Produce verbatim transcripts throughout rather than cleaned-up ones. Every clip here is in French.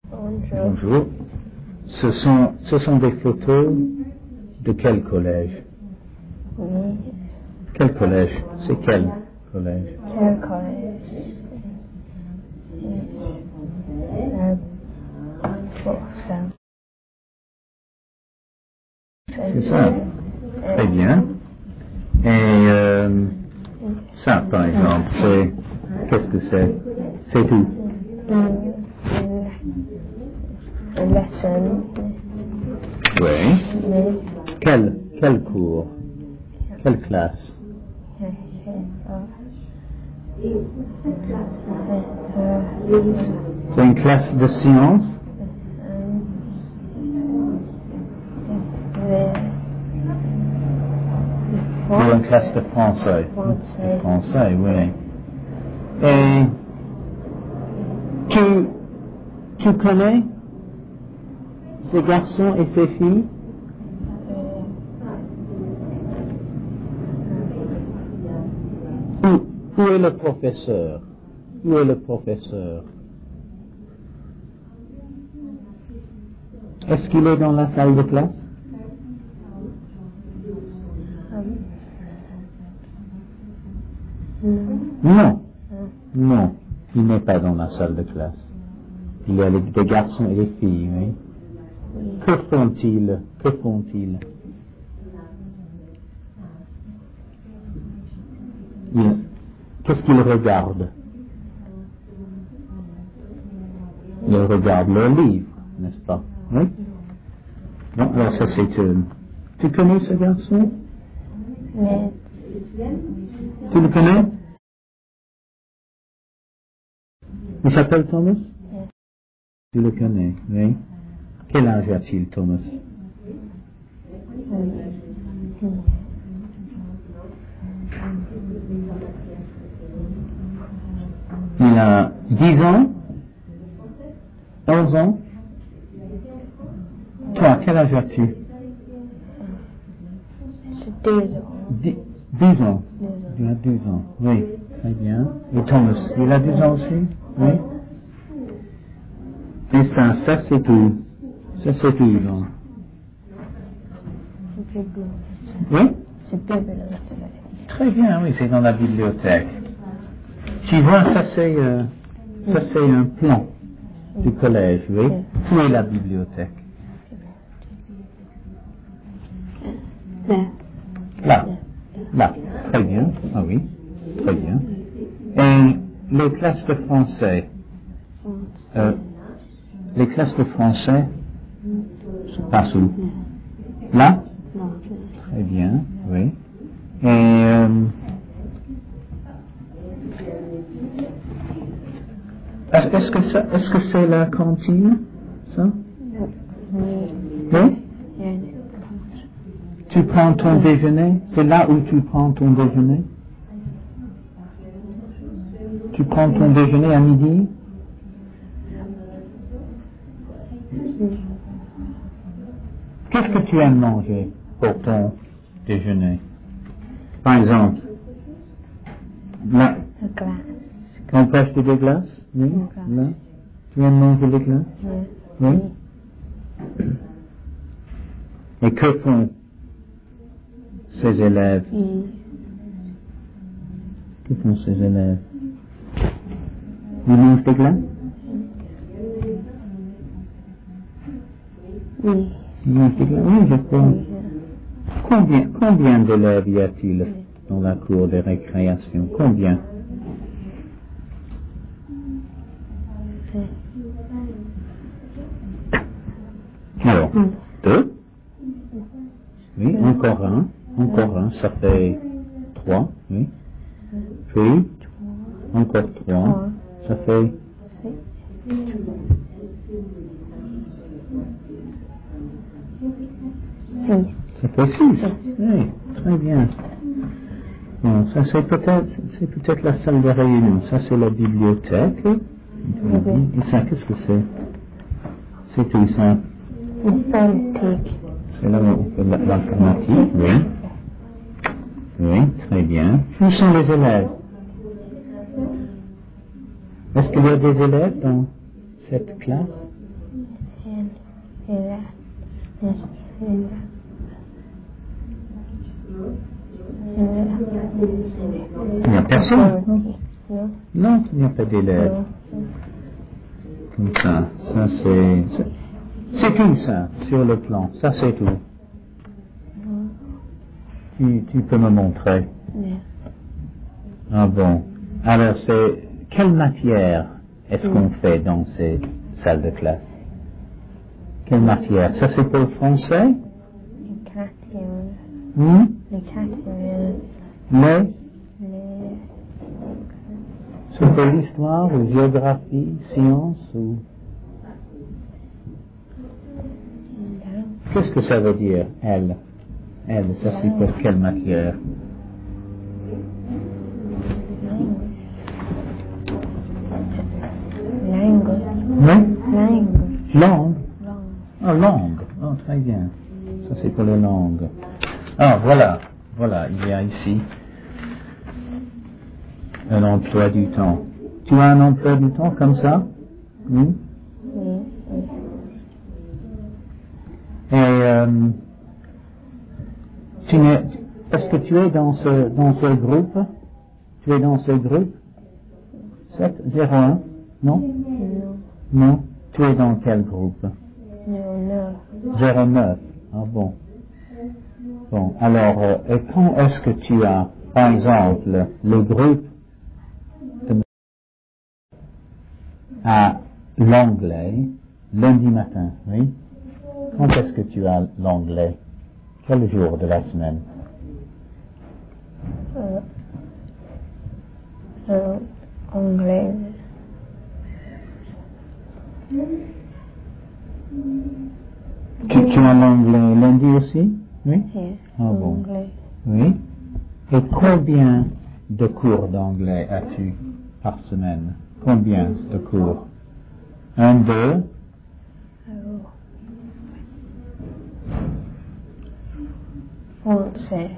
Bonjour. Bonjour. Ce sont, ce sont des photos de quel collège? Oui. Quel collège? C'est quel collège? Quel collège? Euh, pour ça. C'est ça. Très bien. Et euh, ça, par exemple, c'est... Qu'est-ce que c'est? C'est tout. Une, une leçon. Oui. Oui. Quel, quel cours? Quelle classe? C'est une classe de sciences? Ou une classe de français? Français. De français, oui. Et tu, tu connais ces garçons et ces filles? Où, où est le professeur? Où est le professeur? Est-ce qu'il est dans la salle de classe? Non. Non, il n'est pas dans la salle de classe. Il y a les, des garçons et des filles, oui. Que font-ils? Que font-ils? Ils- Qu'est-ce qu'ils regardent? Ils regardent leurs livres, n'est-ce pas? Oui? Bon, alors ça c'est... Euh, tu connais ce garçon? Mais Tu le connais? Il s'appelle Thomas? Tu le connais, oui. Quel âge a-t-il, Thomas? Il a dix ans? onze ans? Toi, quel âge as-tu? c'est deux ans. Dix, douze ans. Deux ans. Tu as douze ans, oui. Très bien. Et Thomas, il a douze ans aussi? Oui. Et ça, ça c'est tout. Ça c'est tout, donc. C'est plus beau. Oui? C'est plus beau. Très bien, oui, c'est dans la bibliothèque. Tu vois, ça c'est, euh, ça c'est un plan du collège, oui. Où est la bibliothèque? Là. Là. Là. Très bien. Ah oui. Très bien. Et les classes de français, euh, les classes de français se passent où? Là? Non. Très bien, oui. Et euh, est-ce que ça, est-ce que c'est la cantine, ça? Oui. Oui? Il y a une- Tu prends ton déjeuner? C'est là où tu prends ton déjeuner? Tu prends ton déjeuner à midi? Qu'est-ce que tu aimes manger pour ton déjeuner? Par exemple, là, une glace. on peut acheter des glaces? Oui, glace. là. Tu aimes manger des glaces? Oui. Oui. Et que font ces élèves? Oui. Que font ces élèves? Ils mangent des glaces? Oui. Ils mangent des glaces? Oui, je crois. Combien, combien d'élèves y a-t-il dans la cour de récréation? Combien? Alors, deux? Oui, encore un. Encore un, ça fait trois, oui. Puis, encore trois, ça fait... Six. Ça fait six. Oui, très bien. Bon, ça c'est peut-être, c'est peut-être la salle de réunion. Ça c'est la bibliothèque. Et ça, qu'est-ce que c'est? C'est tout ça. Informatique. C'est là où on fait la- l'informatique, oui. Oui, très bien. Où sont les élèves? Est-ce qu'il y a des élèves dans cette classe? Yes. Il n'y a personne. Non. Non, il n'y a pas d'élèves. Non. Comme ça. Ça, c'est. c'est- C'est tout ça, sur le plan. Ça, c'est tout. Tu, tu peux me montrer. Yes. Ah bon. Alors, c'est. Quelle matière est-ce qu'on fait dans ces salles de classe? Quelle matière? Ça, c'est pour le français? Catherine. Hmm? Les Catherine. Mais, Les. c'est pour l'histoire ou géographie, science ou. Qu'est-ce que ça veut dire, elle? Elle, ça c'est pour quelle matière? Langue. Non? Langue. Langue? Langue. Ah, langue. Oh, très bien. Ça c'est pour les langues. Ah, voilà. Voilà, il y a ici un emploi du temps. Tu as un emploi du temps comme ça? Oui? Oui. Et euh, tu n'es, est-ce que tu es dans ce, dans ce groupe? Tu es dans ce groupe? sept zéro un? Non? Non. Non? Tu es dans quel groupe? zéro neuf. zéro neuf. Ah bon. Bon, alors, euh, et quand est-ce que tu as, par exemple, le groupe de à l'anglais lundi matin, oui? Quand est-ce que tu as l'anglais? Quel jour de la semaine? Euh, euh, anglais. Tu, tu as l'anglais lundi aussi? Oui? Yes. Ah bon. Anglais. Oui. Et combien de cours d'anglais as-tu par semaine? Combien de cours? Un, deux? Alors. Français.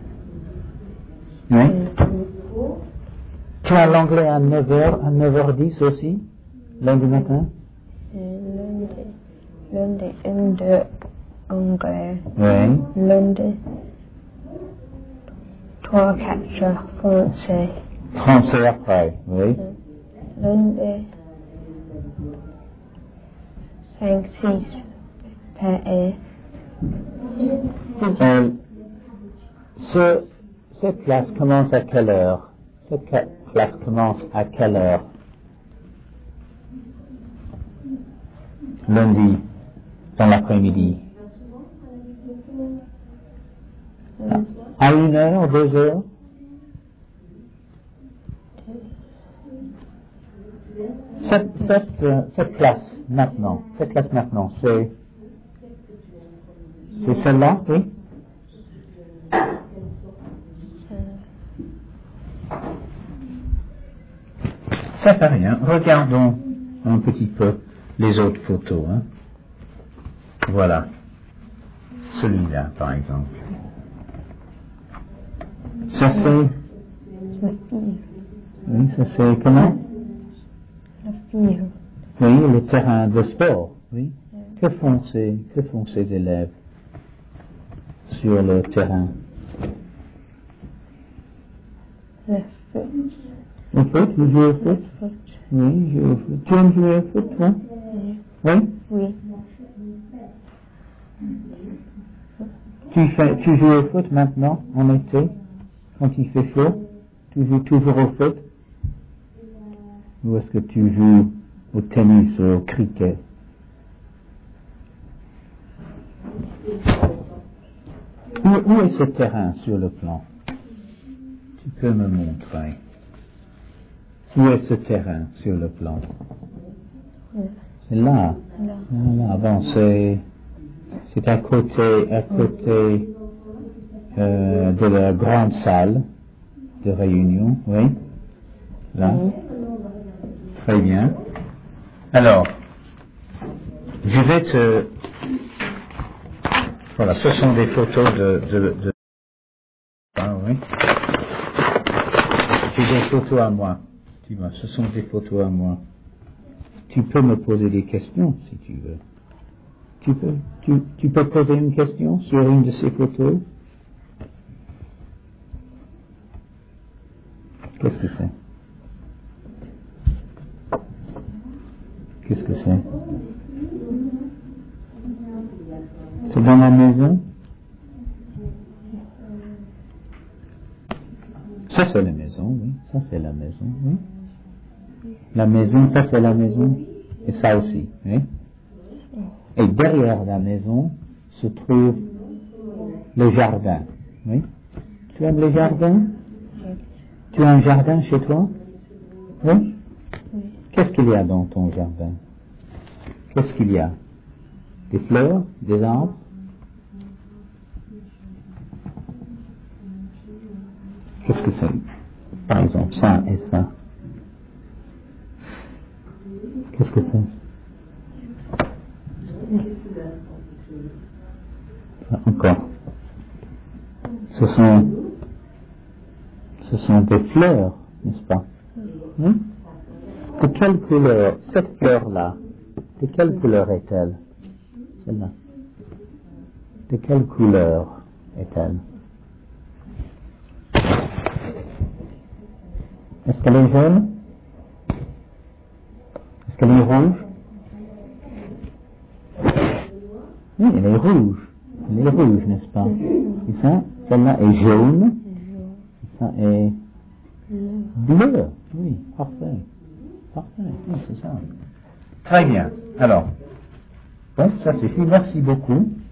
Oui. Euh, Tu as l'anglais à neuf heures, à neuf heures dix aussi? Lundi matin? lundi. Lundi, un, deux, anglais. Oui. Lundi. Trois, quatre heures, français. Français après, oui. Lundi. Cinq, six, P E. Euh, ce, cette classe commence à quelle heure? Cette ca- classe commence à quelle heure? Lundi, dans l'après-midi. À- À une heure, deux heures? Cette, cette, euh, cette classe maintenant, cette classe maintenant, c'est, c'est celle-là, oui? Ça fait rien. Regardons un petit peu les autres photos. Hein. Voilà. Celui-là, par exemple. Ça c'est... La fille. Oui, ça c'est comment? La fille. Oui, le terrain de sport. Oui. Que font ces, que font ces élèves sur le terrain? Le foot. Au foot, vous jouez au foot? Foot. Oui, je joue au foot. Tu aimes jouer au foot, toi? Oui. Oui? Oui. Tu, fais, tu joues au foot maintenant, en été, quand il fait chaud? Tu joues toujours au foot? Ou est-ce que tu joues au tennis ou au cricket? Où, où est ce terrain sur le plan? Tu peux me montrer. Où est ce terrain sur le plan? C'est là. Là. Ah, là, bon, c'est, c'est à côté, à côté euh, de la grande salle de réunion, oui. Là. Oui. Très bien. Alors, je vais te... Voilà, ce sont des photos de... de, de... Ah oui. C'est des photos à moi. Tu vois, ce sont des photos à moi. Tu peux me poser des questions si tu veux. Tu peux, tu, tu peux poser une question sur une de ces photos? Qu'est-ce que c'est? Qu'est-ce que c'est? C'est dans la maison? Ça c'est la maison, oui. Ça c'est la maison, oui. La maison, ça c'est la maison. Et ça aussi, oui. Et derrière la maison se trouve le jardin, oui. Tu aimes le jardin? Tu as un jardin chez toi? Oui. Qu'est-ce qu'il y a dans ton jardin? Qu'est-ce qu'il y a? Des fleurs? Des arbres? Qu'est-ce que c'est? Par exemple, ça et ça. Qu'est-ce que c'est? Encore. Ce sont, ce sont des fleurs, n'est-ce pas? Oui? De quelle couleur, cette fleur-là, de quelle couleur est-elle? Celle-là. De quelle couleur est-elle? Est-ce qu'elle est jaune? Est-ce qu'elle est rouge? Oui, elle est rouge. Elle est rouge, n'est-ce pas? Et ça, celle-là est jaune. Et ça est bleu. Oui, parfait. Parfait, oui, c'est ça. Très bien. Alors, bon, ça suffit. Merci beaucoup.